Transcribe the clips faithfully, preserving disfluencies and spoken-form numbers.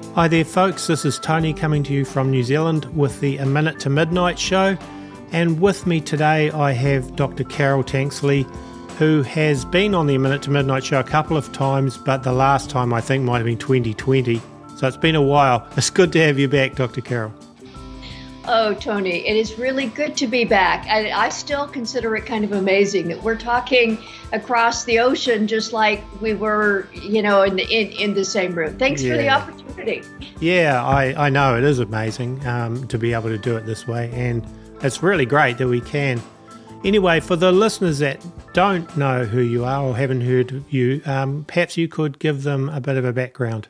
Hi there folks, this is Tony coming to you from New Zealand with the A Minute to Midnight show, and with me today I have Doctor Carol Tanksley, who has been on the A Minute to Midnight show a couple of times, but the last time I think might have been twenty twenty, so it's been a while. It's good to have you back, Doctor Carol. Oh, Tony, it is really good to be back. I, I still consider it kind of amazing that we're talking across the ocean just like we were, you know, in the, in, in the same room. Thanks yeah. for the opportunity. Yeah, I, I know it is amazing um, to be able to do it this way, and it's really great that we can. Anyway, for the listeners that don't know who you are or haven't heard of you, um, perhaps you could give them a bit of a background.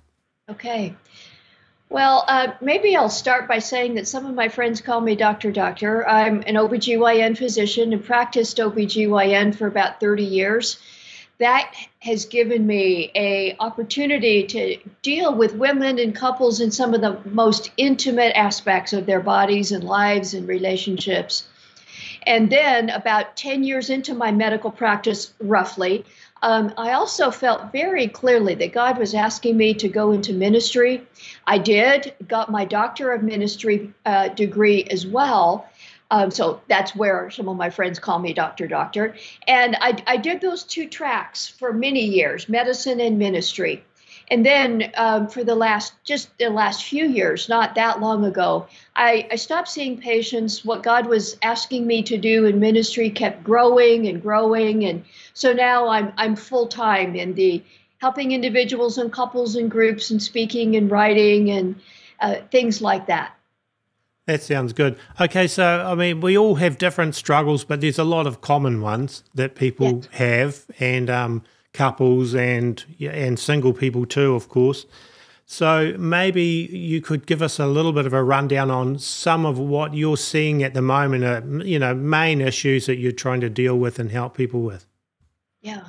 Okay. Well, uh, maybe I'll start by saying that some of my friends call me Doctor Doctor. I'm an O B G Y N physician and practiced O B G Y N for about thirty years. That has given me a opportunity to deal with women and couples in some of the most intimate aspects of their bodies and lives and relationships. And then about ten years into my medical practice, roughly, Um, I also felt very clearly that God was asking me to go into ministry. I did, got my Doctor of Ministry uh, degree as well. Um, so that's where some of my friends call me Doctor Doctor. And I, I did those two tracks for many years, medicine and ministry. And then um, for the last, just the last few years, not that long ago, I, I stopped seeing patients. What God was asking me to do in ministry kept growing and growing. And so now I'm I'm full-time in the helping individuals and couples and groups and speaking and writing and uh, things like that. That sounds good. Okay, so, I mean, we all have different struggles, but there's a lot of common ones that people yes. have, and um couples and and single people too, of course. So maybe you could give us a little bit of a rundown on some of what you're seeing at the moment, uh, you know, main issues that you're trying to deal with and help people with. Yeah.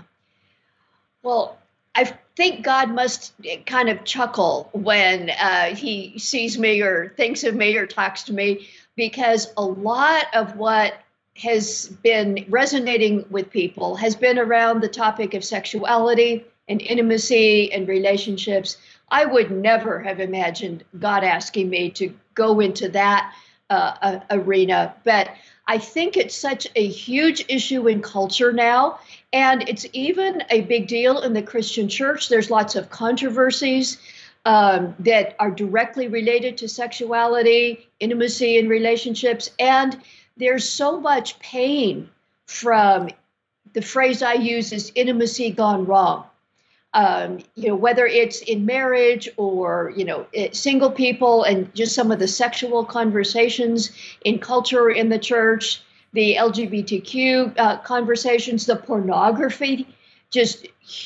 Well, I think God must kind of chuckle when uh, he sees me or thinks of me or talks to me, because a lot of what has been resonating with people has been around the topic of sexuality and intimacy and relationships. I would never have imagined God asking me to go into that uh, uh, arena, but I think it's such a huge issue in culture now, and it's even a big deal in the Christian church. There's lots of controversies um, that are directly related to sexuality, intimacy, and relationships, and there's so much pain from, the phrase I use is intimacy gone wrong. Um, you know, whether it's in marriage or, you know, it, single people, and just some of the sexual conversations in culture, in the church, the L G B T Q uh, conversations, the pornography, just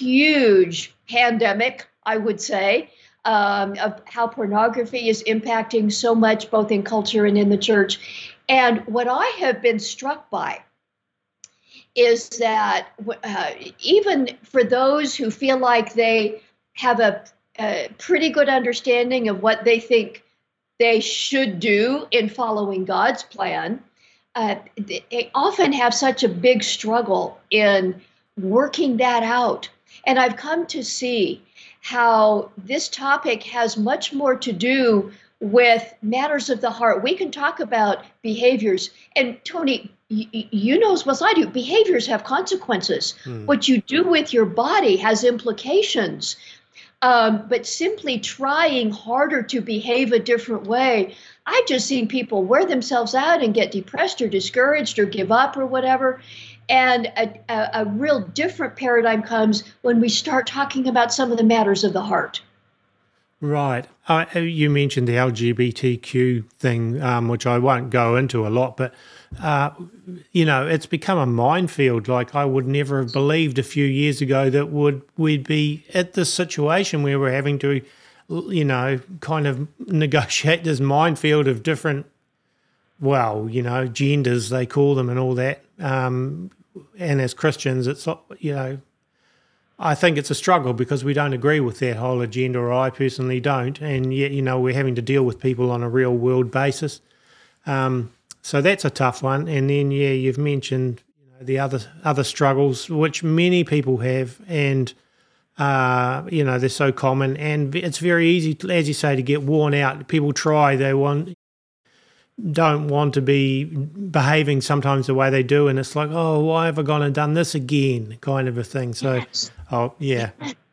huge pandemic, I would say, um, of how pornography is impacting so much, both in culture and in the church. And what I have been struck by is that uh, even for those who feel like they have a, a pretty good understanding of what they think they should do in following God's plan, uh, they often have such a big struggle in working that out. And I've come to see how this topic has much more to do with matters of the heart. We can talk about behaviors, and Tony, y- you know as well as I do, behaviors have consequences. Hmm. What you do with your body has implications. Um, but simply trying harder to behave a different way, I've just seen people wear themselves out and get depressed or discouraged or give up or whatever. And a, a, a real different paradigm comes when we start talking about some of the matters of the heart. Right. Uh, you mentioned the L G B T Q thing, um, which I won't go into a lot, but, uh, you know, it's become a minefield. Like, I would never have believed a few years ago that would we'd be at this situation where we're having to, you know, kind of negotiate this minefield of different, well, you know, genders, they call them, and all that. Um, and as Christians, it's, you know, I think it's a struggle because we don't agree with that whole agenda, or I personally don't, and yet, you know, we're having to deal with people on a real world basis. Um, so that's a tough one. And then, yeah, you've mentioned, you know, the other other struggles, which many people have, and Uh, you know, they're so common, and it's very easy, to, as you say, to get worn out. People try, they want, don't want to be behaving sometimes the way they do, and it's like, oh, why have I gone and done this again, kind of a thing. So, Yes. oh, yeah.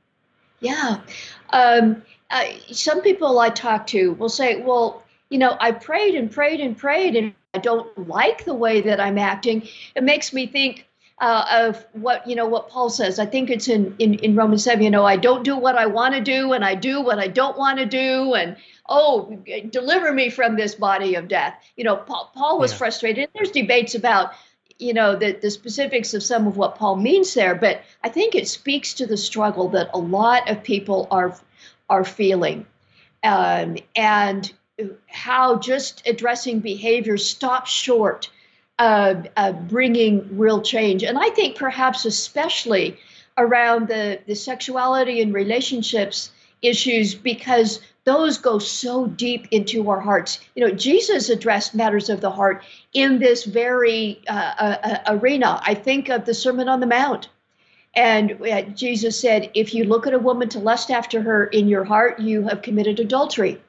Yeah. Um, uh, some people I talk to will say, well, you know, I prayed and prayed and prayed, and I don't like the way that I'm acting. It makes me think uh, of what, you know, what Paul says. I think it's in, in, in Romans seven, you know, I don't do what I want to do, and I do what I don't want to do. And, oh, deliver me from this body of death. You know, Paul, Paul was Yeah. frustrated. There's debates about, you know, the, the specifics of some of what Paul means there, but I think it speaks to the struggle that a lot of people are are feeling, um, and how just addressing behavior stops short of, of bringing real change. And I think perhaps especially around the, the sexuality and relationships issues, because those go so deep into our hearts. You know, Jesus addressed matters of the heart in this very uh, uh, arena. I think of the Sermon on the Mount. And uh, Jesus said, if you look at a woman to lust after her in your heart, you have committed adultery.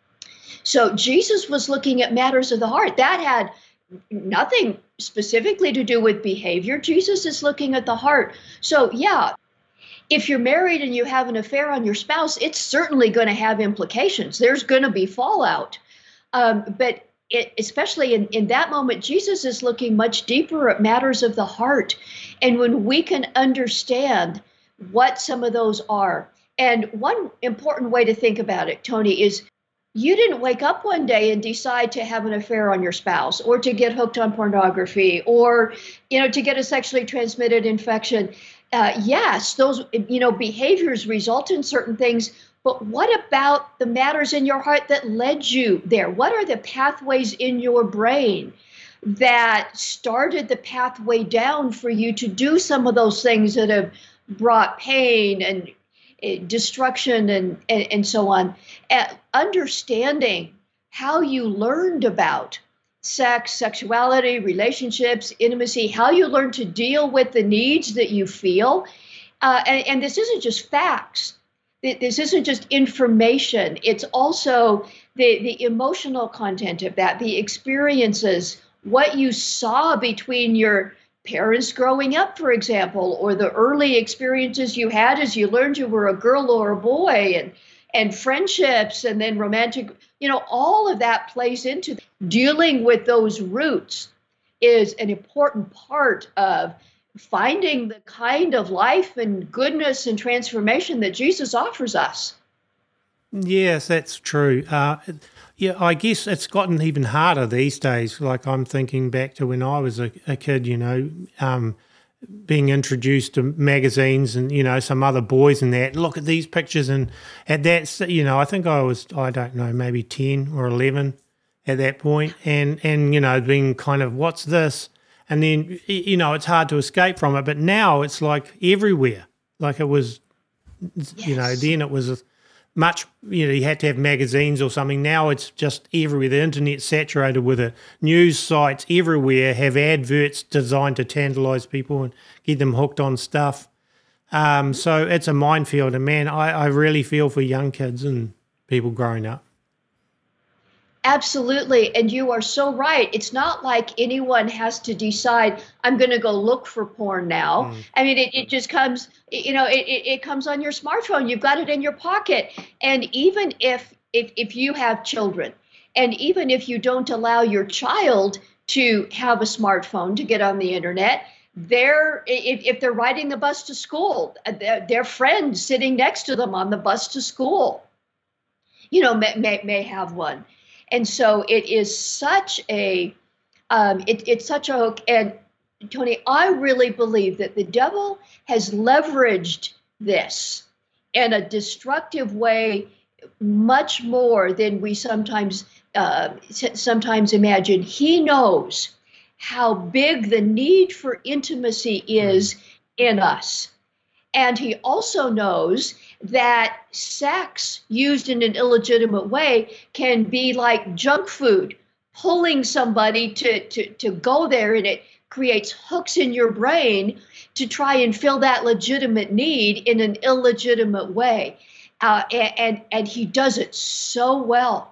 So Jesus was looking at matters of the heart. That had nothing specifically to do with behavior. Jesus is looking at the heart. So, yeah, if you're married and you have an affair on your spouse, it's certainly going to have implications. There's going to be fallout. Um, but it, especially in, in that moment, Jesus is looking much deeper at matters of the heart. And when we can understand what some of those are, and one important way to think about it, Tony, is you didn't wake up one day and decide to have an affair on your spouse, or to get hooked on pornography, or, you know, to get a sexually transmitted infection. Uh, yes, those, you know, behaviors result in certain things, but what about the matters in your heart that led you there? What are the pathways in your brain that started the pathway down for you to do some of those things that have brought pain and uh, destruction and, and, and so on? Uh, understanding how you learned about sex, sexuality, relationships, intimacy, how you learn to deal with the needs that you feel. Uh, and, and this isn't just facts. This isn't just information. It's also the, the emotional content of that, the experiences, what you saw between your parents growing up, for example, or the early experiences you had as you learned you were a girl or a boy, and and friendships, and then romantic, you know, all of that plays into dealing with those roots is an important part of finding the kind of life and goodness and transformation that Jesus offers us. Yes, that's true. Uh, yeah, I guess it's gotten even harder these days. Like, I'm thinking back to when I was a, a kid, you know, um, being introduced to magazines and, you know, some other boys and that, look at these pictures. And at that, you know, I think I was, I don't know, maybe ten or eleven at that point. And, and you know, being kind of, what's this? And then, you know, it's hard to escape from it. But now it's like everywhere. Like it was, Yes. you know, then it was much, you know, you had to have magazines or something. Now it's just everywhere. The internet's saturated with it. News sites everywhere have adverts designed to tantalize people and get them hooked on stuff. Um, so it's a minefield. And man, I, I really feel for young kids and people growing up. Absolutely. And you are so right. It's not like anyone has to decide, I'm going to go look for porn now. Mm. I mean, it, it just comes, you know, it, it, it comes on your smartphone. You've got it in your pocket. And even if, if, if you have children, and even if you don't allow your child to have a smartphone to get on the internet, they're, if, if they're riding the bus to school, their, their friends sitting next to them on the bus to school, you know, may, may, may have one. And so it is such a, um, it, it's such a hook. And Tony, I really believe that the devil has leveraged this in a destructive way, much more than we sometimes, uh, sometimes imagine. He knows how big the need for intimacy is in us. And he also knows that sex used in an illegitimate way can be like junk food, pulling somebody to, to, to go there, and it creates hooks in your brain to try and fill that legitimate need in an illegitimate way. Uh, a- and, and he does it so well.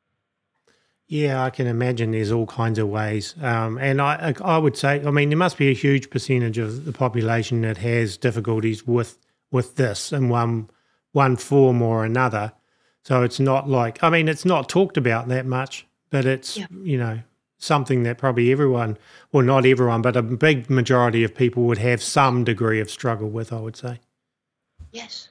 Yeah, I can imagine there's all kinds of ways. Um, and I, I would say, I mean, there must be a huge percentage of the population that has difficulties with with this in one one form or another. So it's not like, I mean, it's not talked about that much, but it's, Yeah. you know, something that probably everyone, well, not everyone, but a big majority of people would have some degree of struggle with, I would say. Yes.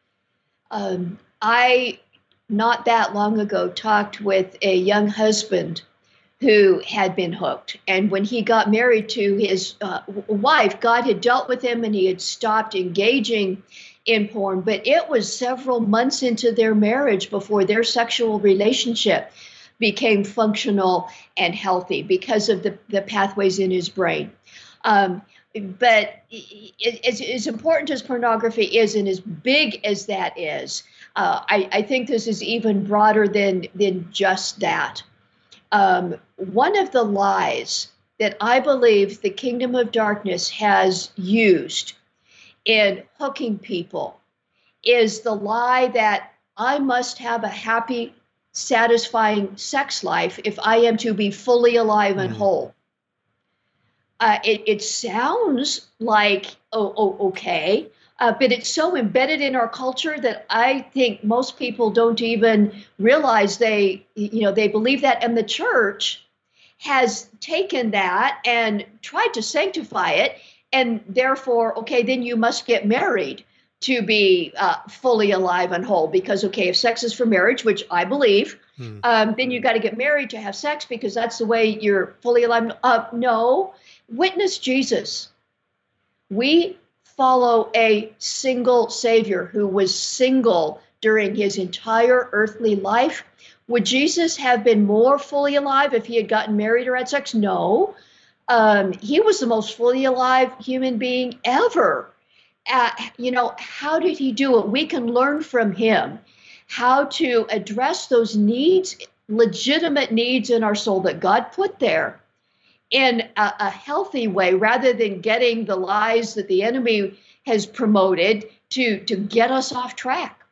Um, I, not that long ago, talked with a young husband who had been hooked. And when he got married to his uh, wife, God had dealt with him and he had stopped engaging in porn. But it was several months into their marriage before their sexual relationship became functional and healthy because of the, the pathways in his brain. Um, but it, as, as important as pornography is and as big as that is, uh, I, I think this is even broader than, than just that. Um, one of the lies that I believe the kingdom of darkness has used in hooking people is the lie that I must have a happy, satisfying sex life if I am to be fully alive and Mm. whole. Uh, it, it sounds like, oh, oh okay, uh, but it's so embedded in our culture that I think most people don't even realize they, you know, they believe that. And the church has taken that and tried to sanctify it. And therefore, okay, then you must get married to be uh, fully alive and whole. Because, okay, if sex is for marriage, which I believe, Mm. um, then you got to get married to have sex because that's the way you're fully alive. Uh, no. Witness Jesus. We follow a single Savior who was single during his entire earthly life. Would Jesus have been more fully alive if he had gotten married or had sex? No. Um, he was the most fully alive human being ever. Uh, you know, how did he do it? We can learn from him how to address those needs, legitimate needs in our soul that God put there, in a, a healthy way, rather than getting the lies that the enemy has promoted to to get us off track.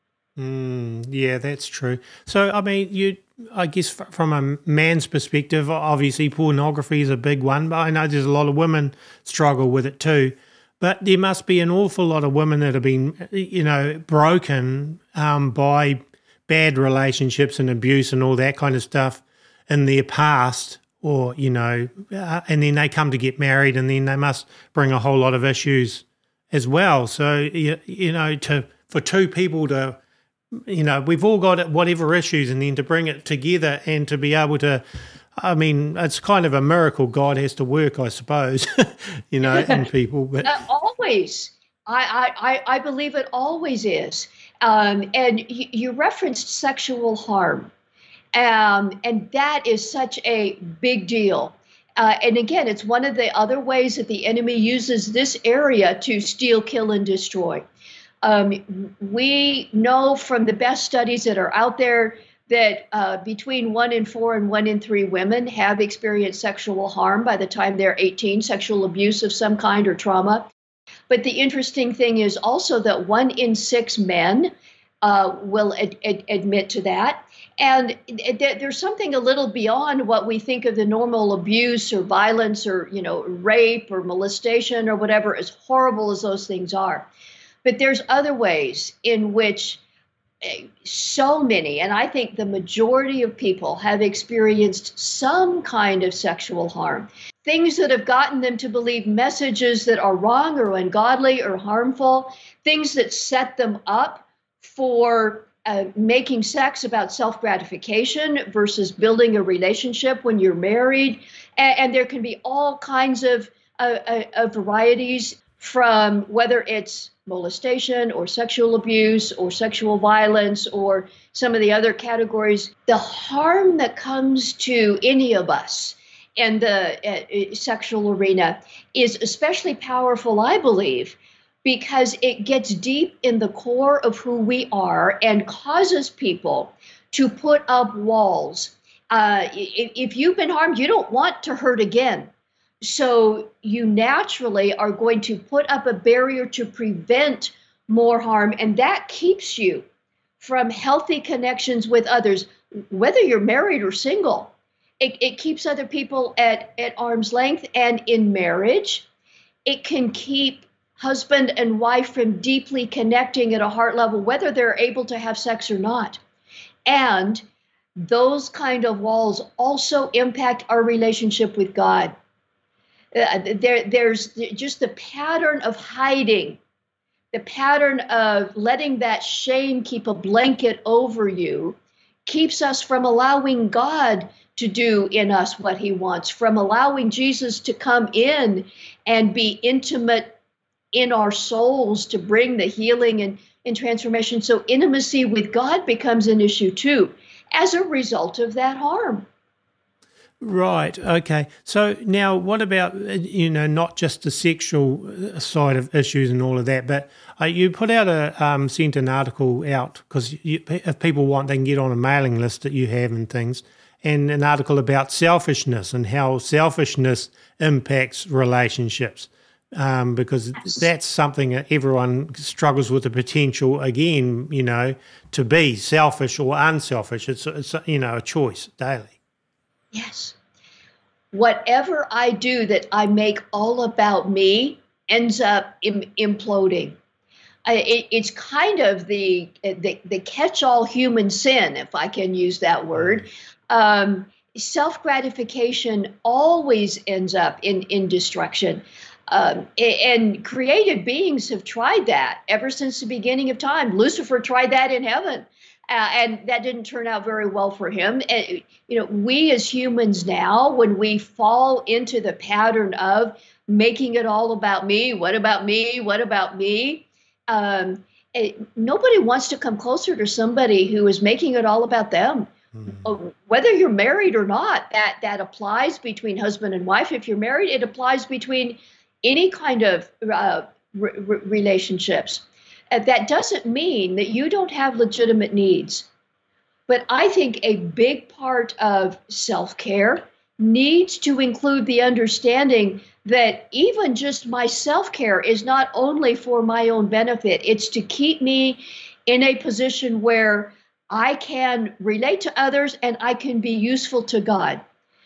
Mm, yeah, that's true. So, I mean, you, I guess f- from a man's perspective, obviously pornography is a big one, but I know there's a lot of women struggle with it too. But there must be an awful lot of women that have been, you know, broken um, by bad relationships and abuse and all that kind of stuff in their past, or, you know, uh, and then they come to get married and then they must bring a whole lot of issues as well. So, you, you know, to for two people to, you know, we've all got whatever issues, and then to bring it together and to be able to, I mean, it's kind of a miracle God has to work, I suppose, you know, in people. But Uh, always. I, I, I I believe it always is. Um, and you, you referenced sexual harm. Um, and that is such a big deal. Uh, and again, it's one of the other ways that the enemy uses this area to steal, kill, and destroy. Um, we know from the best studies that are out there that uh, between one in four and one in three women have experienced sexual harm by the time they're eighteen, sexual abuse of some kind or trauma. But the interesting thing is also that one in six men uh, will ad- ad- admit to that. And th- there's something a little beyond what we think of the normal abuse or violence or, you know, rape or molestation or whatever, as horrible as those things are. But there's other ways in which eh, so many, and I think the majority of people have experienced some kind of sexual harm, things that have gotten them to believe messages that are wrong or ungodly or harmful, things that set them up for uh, making sex about self-gratification versus building a relationship when you're married. And, and there can be all kinds of, uh, uh, of varieties, from whether it's molestation or sexual abuse or sexual violence or some of the other categories. The harm that comes to any of us in the uh, sexual arena is especially powerful, I believe, because it gets deep in the core of who we are and causes people to put up walls. Uh, if, if you've been harmed, you don't want to hurt again. So you naturally are going to put up a barrier to prevent more harm, and that keeps you from healthy connections with others, whether you're married or single. It, it keeps other people at, at arm's length, and in marriage, it can keep husband and wife from deeply connecting at a heart level, whether they're able to have sex or not. And those kind of walls also impact our relationship with God. Uh, there, there's just the pattern of hiding, the pattern of letting that shame keep a blanket over you, keeps us from allowing God to do in us what he wants, from allowing Jesus to come in and be intimate in our souls to bring the healing and, and transformation. So intimacy with God becomes an issue too, as a result of that harm. Right. Okay. So now what about, you know, not just the sexual side of issues and all of that, but uh, you put out a, um, sent an article out because if people want, they can get on a mailing list that you have and things, and an article about selfishness and how selfishness impacts relationships. Um, because Yes. that's something that everyone struggles with the potential, again, you know, to be selfish or unselfish. It's, it's you know, a choice daily. Yes. Whatever I do that I make all about me ends up Im- imploding. I, it, it's kind of the, the, the catch-all human sin, if I can use that word. Um, self-gratification always ends up in, in destruction. Um, and created beings have tried that ever since the beginning of time. Lucifer tried that in heaven. Uh, and that didn't turn out very well for him. And, you know, we as humans now, when we fall into the pattern of making it all about me, what about me, what about me, um, it, nobody wants to come closer to somebody who is making it all about them. Mm. Whether you're married or not, that that applies between husband and wife. If you're married, it applies between any kind of uh, re- relationships. Uh, that doesn't mean that you don't have legitimate needs. But I think a big part of self-care needs to include the understanding that even just my self-care is not only for my own benefit, it's to keep me in a position where I can relate to others and I can be useful to God.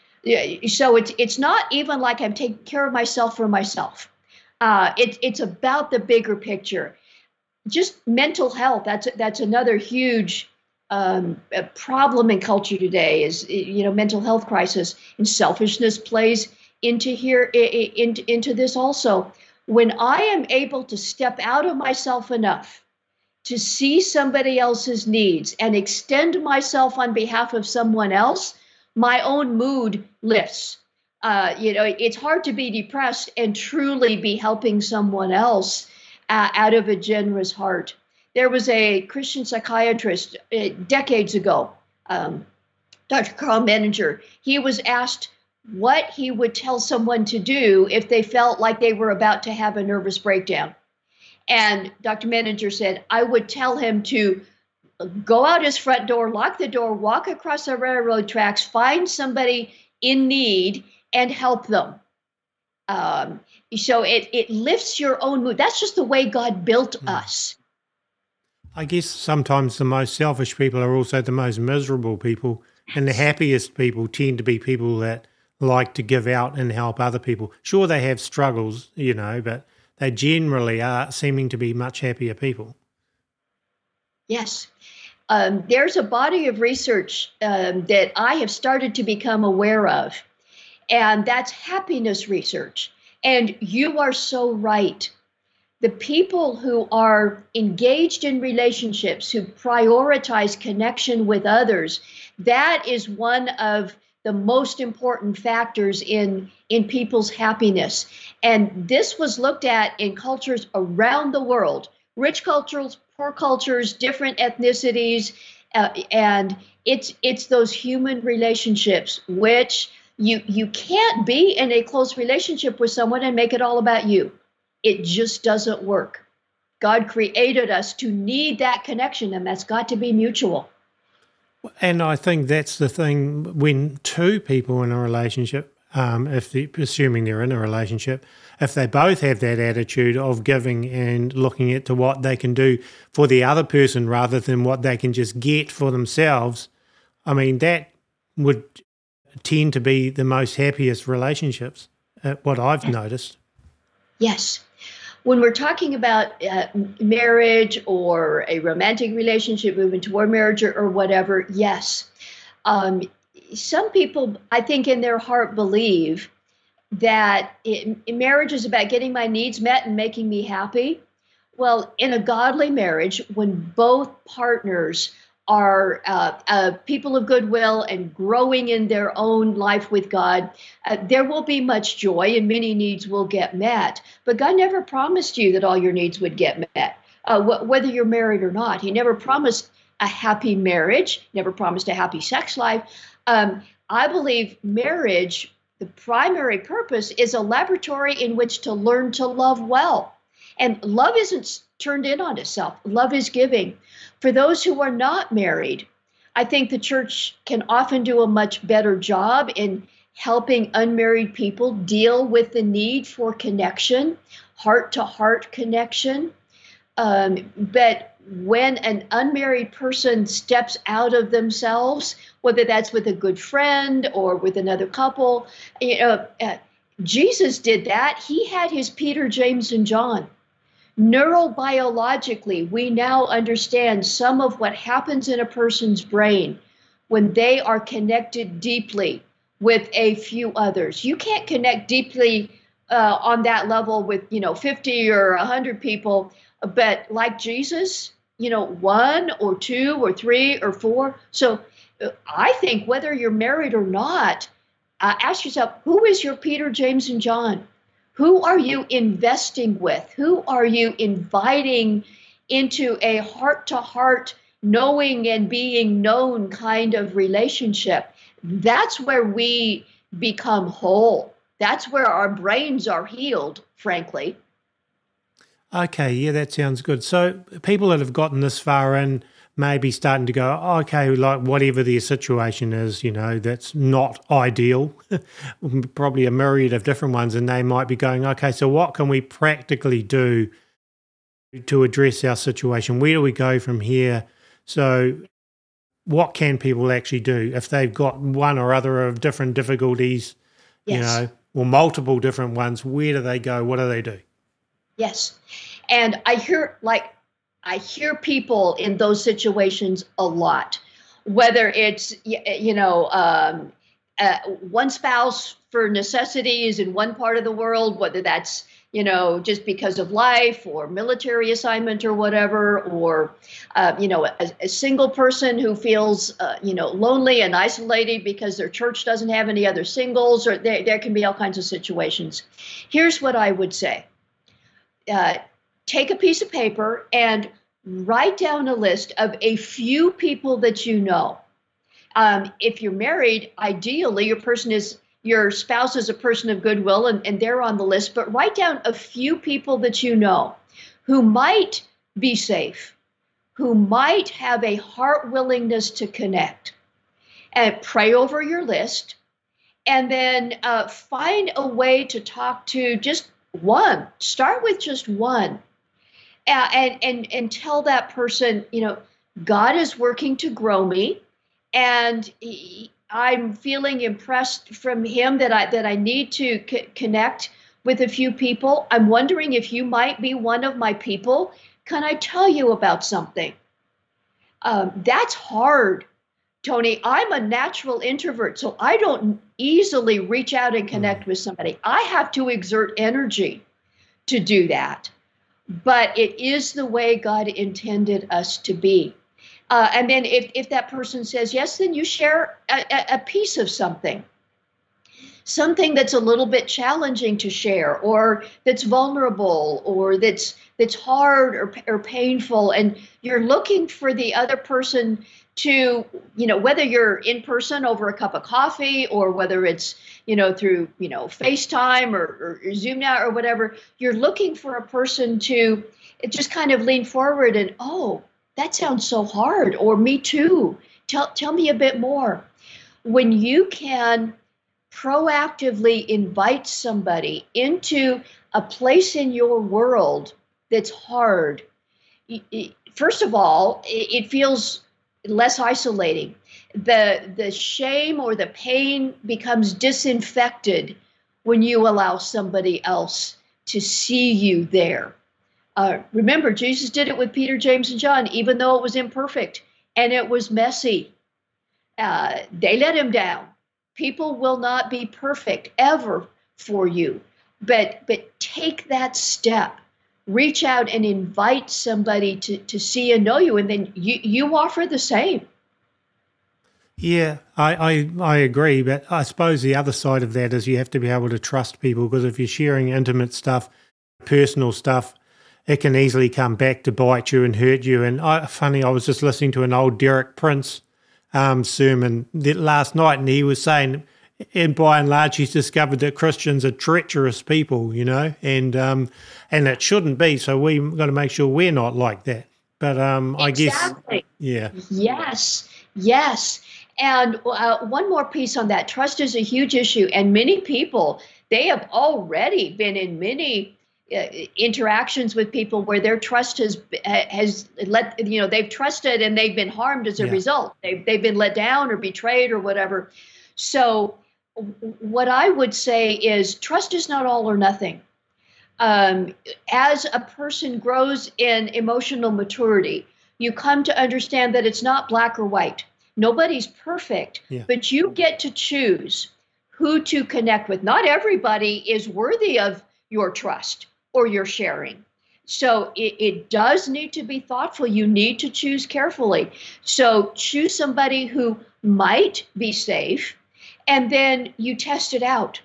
So it's it's not even like I'm taking care of myself for myself. Uh, it, it's about the bigger picture. Just mental health. That's that's another huge um, problem in culture today. Is you know mental health crisis, and selfishness plays into here into into this also. When I am able to step out of myself enough to see somebody else's needs and extend myself on behalf of someone else, my own mood lifts. Uh, you know, it's hard to be depressed and truly be helping someone else uh, out of a generous heart. There was a Christian psychiatrist uh, decades ago, um, Doctor Carl Menninger. He was asked what he would tell someone to do if they felt like they were about to have a nervous breakdown. And Doctor Menninger said, I would tell him to go out his front door, lock the door, walk across the railroad tracks, find somebody in need and help them. Um, so it, it lifts your own mood. That's just the way God built mm. us. I guess sometimes the most selfish people are also the most miserable people, and the happiest people tend to be people that like to give out and help other people. Sure, they have struggles, you know, but they generally are seeming to be much happier people. Yes. Um, there's a body of research um, that I have started to become aware of, and that's happiness research. And you are so right. The people who are engaged in relationships, who prioritize connection with others, that is one of the most important factors in, in people's happiness. And this was looked at in cultures around the world, rich cultures, poor cultures, different ethnicities, uh, and it's it's those human relationships which you you can't be in a close relationship with someone and make it all about you. It just doesn't work. God created us to need that connection, and that's got to be mutual. And I think that's the thing when two people in a relationship um, if the, assuming they're in a relationship, if they both have that attitude of giving and looking at to what they can do for the other person rather than what they can just get for themselves, I mean, that would tend to be the most happiest relationships, uh, what I've noticed. Yes. When we're talking about uh, marriage or a romantic relationship, moving toward marriage or, or whatever, yes. Um, some people, I think, in their heart believe that it, marriage is about getting my needs met and making me happy. Well, in a godly marriage, when both partners are uh, uh, people of goodwill and growing in their own life with God, uh, there will be much joy and many needs will get met. But God never promised you that all your needs would get met, uh, wh- whether you're married or not. He never promised a happy marriage, never promised a happy sex life. Um, I believe marriage, the primary purpose, is a laboratory in which to learn to love well. And love isn't turned in on itself. Love is giving. For those who are not married, I think the church can often do a much better job in helping unmarried people deal with the need for connection, heart-to-heart connection. Um, but when an unmarried person steps out of themselves, whether that's with a good friend or with another couple, you know, uh, Jesus did that. He had his Peter, James, and John. Neurobiologically, we now understand some of what happens in a person's brain when they are connected deeply with a few others. You can't connect deeply uh, on that level with, you know, fifty or one hundred people, but like Jesus, you know, one or two or three or four. So uh, I think whether you're married or not, uh, ask yourself, who is your Peter, James, and John? Who are you investing with? Who are you inviting into a heart-to-heart, knowing and being known kind of relationship? That's where we become whole. That's where our brains are healed, frankly. Okay, yeah, that sounds good. So people that have gotten this far in may be starting to go, oh, okay, like whatever their situation is, you know, that's not ideal, probably a myriad of different ones, and they might be going, okay, so what can we practically do to address our situation? Where do we go from here? So what can people actually do if they've got one or other of different difficulties, Yes. you know, or multiple different ones? Where do they go? What do they do? Yes. And I hear like I hear people in those situations a lot, whether it's, you know, um, uh, one spouse for necessities in one part of the world, whether that's, you know, just because of life or military assignment or whatever, or, uh, you know, a, a single person who feels, uh, you know, lonely and isolated because their church doesn't have any other singles, or there, there can be all kinds of situations. Here's what I would say. Uh, take a piece of paper and write down a list of a few people that you know. Um, if you're married, ideally your person is your spouse is a person of goodwill and, and they're on the list, but write down a few people that you know who might be safe, who might have a heart willingness to connect, and pray over your list, and then uh, find a way to talk to just one. Start with just one. Uh, and and and tell that person, you know, God is working to grow me, and he, I'm feeling impressed from Him that I that I need to c- connect with a few people. I'm wondering if you might be one of my people. Can I tell you about something? Um, that's hard, Tony. I'm a natural introvert, so I don't easily reach out and connect with somebody. I have to exert energy to do that. But it is the way God intended us to be. Uh, and then if, if that person says yes, then you share a, a piece of something, something that's a little bit challenging to share, or that's vulnerable, or that's that's hard or, or painful. And you're looking for the other person to, you know, whether you're in person over a cup of coffee, or whether it's, you know, through, you know, FaceTime or, or Zoom now or whatever, you're looking for a person to just kind of lean forward and, oh, that sounds so hard, or me too. Tell, tell me a bit more. When you can proactively invite somebody into a place in your world that's hard, first of all, it feels less isolating. The the shame or the pain becomes disinfected when you allow somebody else to see you there. Uh, remember, Jesus did it with Peter, James, and John, even though it was imperfect and it was messy. Uh, they let him down. People will not be perfect ever for you, but but take that step. Reach out and invite somebody to, to see and know you, and then you, you offer the same. Yeah, I, I, I agree, but I suppose the other side of that is you have to be able to trust people, because if you're sharing intimate stuff, personal stuff, it can easily come back to bite you and hurt you. And I, funny, I was just listening to an old Derek Prince um, sermon last night, and he was saying, and by and large, he's discovered that Christians are treacherous people, you know, and um, and it shouldn't be. So we've got to make sure we're not like that. But um, I exactly. guess, yeah. Yes, yes. And uh, one more piece on that. Trust is a huge issue. And many people, they have already been in many uh, interactions with people where their trust has has let, you know, they've trusted and they've been harmed as a Yeah. result. They've, they've been let down or betrayed or whatever. So what I would say is trust is not all or nothing. Um, as a person grows in emotional maturity, you come to understand that it's not black or white. Nobody's perfect, Yeah. but you get to choose who to connect with. Not everybody is worthy of your trust or your sharing. So it, it does need to be thoughtful. You need to choose carefully. So choose somebody who might be safe, and then you test it out.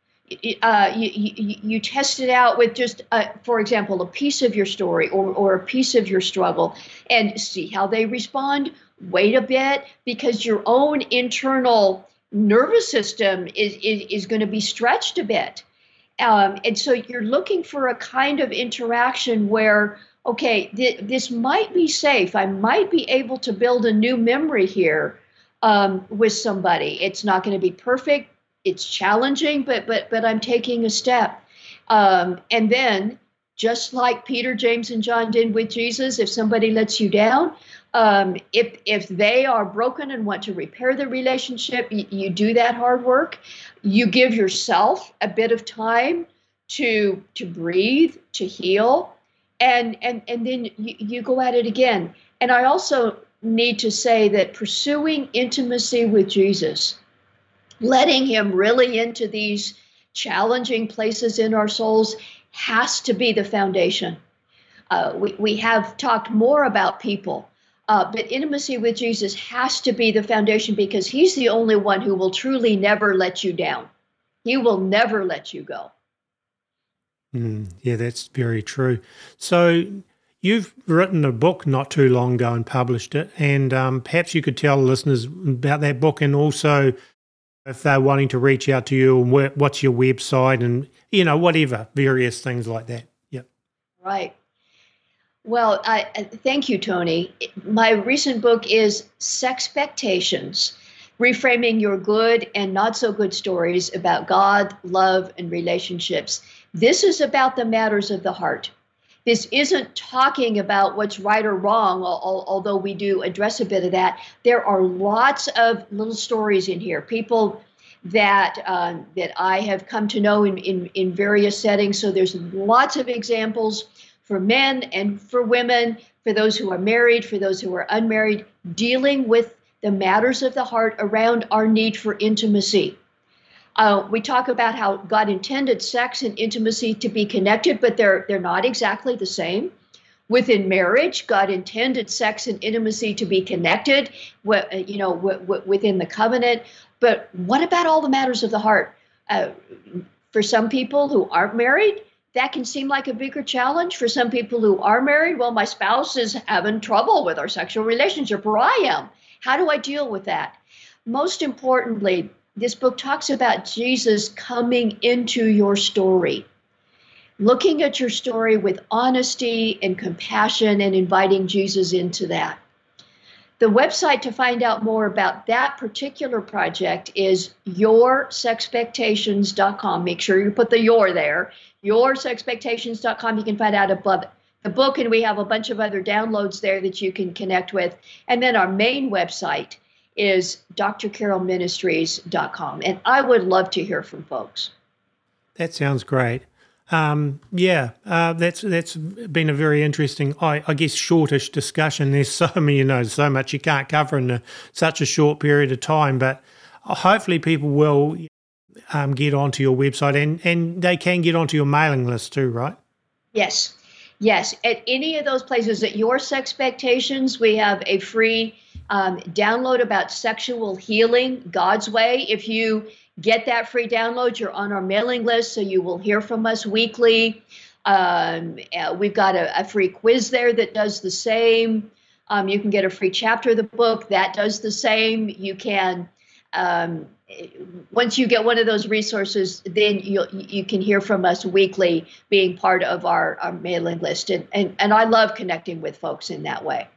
Uh, you, you, you test it out with just, uh, for example, a piece of your story or, or a piece of your struggle, and see how they respond. Wait a bit, because your own internal nervous system is, is, is going to be stretched a bit. Um, and so you're looking for a kind of interaction where, okay, th- this might be safe. I might be able to build a new memory here um, with somebody. It's not going to be perfect. It's challenging, but but but I'm taking a step. Um, and then, just like Peter, James, and John did with Jesus, if somebody lets you down, um, if if they are broken and want to repair the relationship, you, you do that hard work. You give yourself a bit of time to to breathe, to heal, and and and then you, you go at it again. And I also need to say that pursuing intimacy with Jesus, letting him really into these challenging places in our souls, has to be the foundation. Uh, we, we have talked more about people, uh, but intimacy with Jesus has to be the foundation, because he's the only one who will truly never let you down. He will never let you go. Mm, yeah, that's very true. So you've written a book not too long ago and published it, and um, perhaps you could tell listeners about that book, and also if they're wanting to reach out to you, and where, what's your website, and, you know, whatever, various things like that. Yep. Right. Well, I, I thank you, Tony. My recent book is Sexpectations: Reframing Your Good and Not So Good Stories About God, Love, and Relationships. This is about the matters of the heart. This isn't talking about what's right or wrong, although we do address a bit of that. There are lots of little stories in here, people that uh, that I have come to know in, in, in various settings. So there's lots of examples for men and for women, for those who are married, for those who are unmarried, dealing with the matters of the heart around our need for intimacy. Uh, we talk about how God intended sex and intimacy to be connected, but they're they're not exactly the same. Within marriage, God intended sex and intimacy to be connected, you know, within the covenant. But what about all the matters of the heart? Uh, for some people who aren't married, that can seem like a bigger challenge. For some people who are married, well, my spouse is having trouble with our sexual relationship, or I am. How do I deal with that? Most importantly, this book talks about Jesus coming into your story, looking at your story with honesty and compassion and inviting Jesus into that. The website to find out more about that particular project is your sexpectations dot com. Make sure you put the your there, your sexpectations dot com. You can find out above the book, and we have a bunch of other downloads there that you can connect with. And then our main website is d r carol ministries dot com. And I would love to hear from folks. That sounds great. Um, yeah, uh, that's that's been a very interesting, I, I guess, shortish discussion. There's so many, you know, so much you can't cover in a, such a short period of time. But hopefully people will um, get onto your website, and, and they can get onto your mailing list too, right? Yes. Yes. At any of those places, at Your Sexpectations, we have a free um, download about sexual healing God's way. If you get that free download, you're on our mailing list, so you will hear from us weekly. Um, uh, we've got a, a free quiz there that does the same. Um, you can get a free chapter of the book that does the same. You can, um, once you get one of those resources, then you you can hear from us weekly, being part of our, our mailing list. And, and, and I love connecting with folks in that way.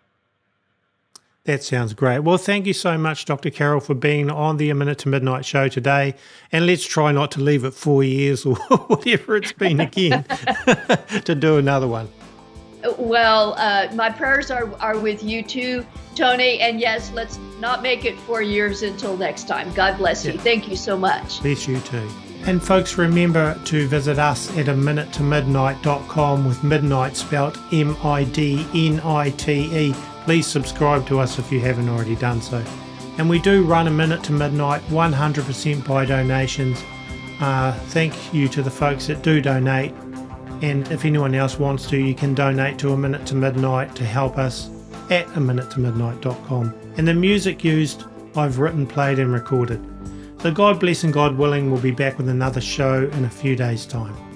That sounds great. Well, thank you so much, Doctor Carol, for being on the A Minute to Midnight show today. And let's try not to leave it four years or whatever it's been again to do another one. Well, uh, my prayers are, are with you too, Tony. And yes, let's not make it four years until next time. God bless you. Yeah. Thank you so much. Bless you too. And folks, remember to visit us at a minute to midnight dot com with midnight spelt M I D N I T E. Please subscribe to us if you haven't already done so. And we do run A Minute to Midnight one hundred percent by donations. Uh, thank you to the folks that do donate. And if anyone else wants to, you can donate to A Minute to Midnight to help us at a minute to midnight dot com. And the music used, I've written, played and recorded. So God bless and God willing, we'll be back with another show in a few days' time.